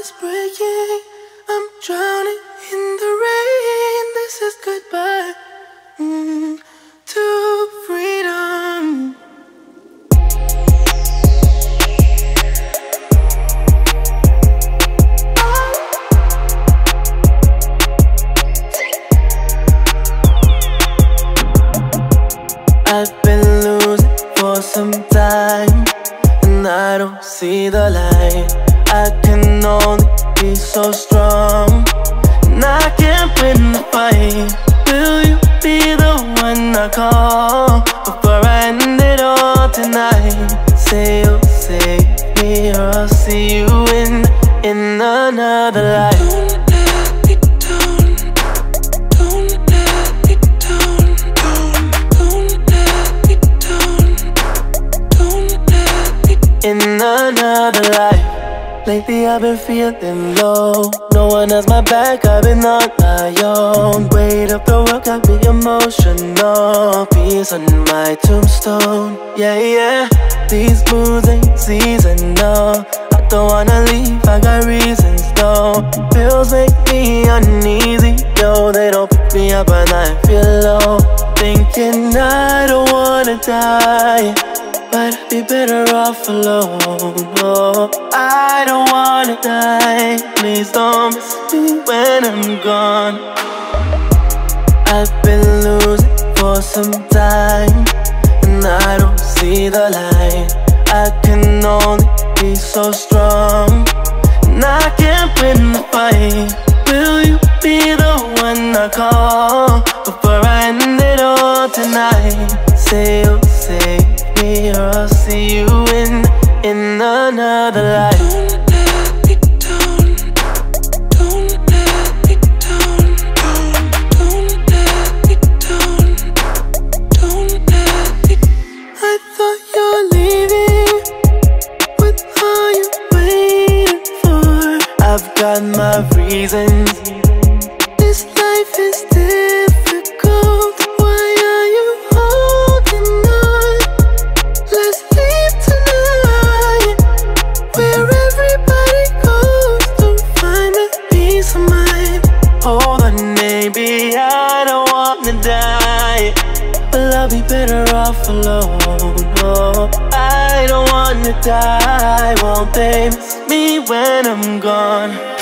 is breaking, I'm drowning in the rain. This is goodbye to freedom. I've been losing for some time, and I don't see the light. I can only be so strong, and I can't win the fight. Will you be the one I call before I end it all tonight? Say you'll save me, or I'll see you in another life. In another life. Lately I've been feeling low. No one has my back, I've been on my own. Weight of the world got me emotional. Peace on my tombstone. Yeah, yeah. These moods ain't seasonal. I don't wanna leave, I got reasons though. Pills make me uneasy, yo. They don't pick me up when I feel low. Thinking I don't wanna die, but I'd be better off alone. Oh, I don't wanna die. Please don't miss me when I'm gone. I've been losing for some time, and I don't see the light. I can only be so strong, and I can't win the fight. Will you be the one I call before I end it all tonight? Say you'll save me, or I'll see you in another life. I thought you're leaving. What are you waiting for? I've got my reasons. This life is difficult. Why are you holding on? Let's leave tonight, where everybody goes to find a peace of mind. Hold on, maybe I don't wanna die, but I'll be better off alone. Oh, I don't wanna die. Won't they miss me when I'm gone?